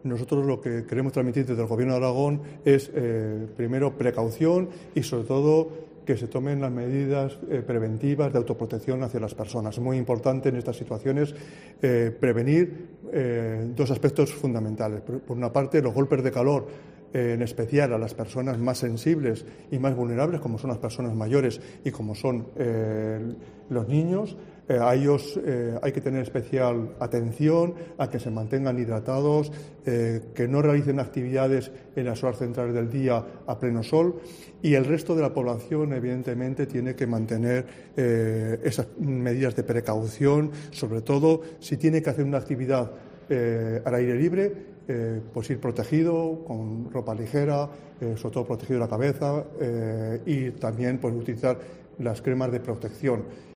nosotros lo que queremos transmitir desde el Gobierno de Aragón es, primero, precaución y, sobre todo, que se tomen las medidas preventivas de autoprotección hacia las personas. Es muy importante en estas situaciones prevenir dos aspectos fundamentales. Por una parte, los golpes de calor, en especial a las personas más sensibles y más vulnerables, como son las personas mayores y como son los niños. A ellos hay que tener especial atención, a que se mantengan hidratados, que no realicen actividades en las horas centrales del día a pleno sol, y el resto de la población, evidentemente, tiene que mantener esas medidas de precaución, sobre todo si tiene que hacer una actividad al aire libre, pues ir protegido, con ropa ligera, sobre todo protegido la cabeza, y también pues utilizar las cremas de protección.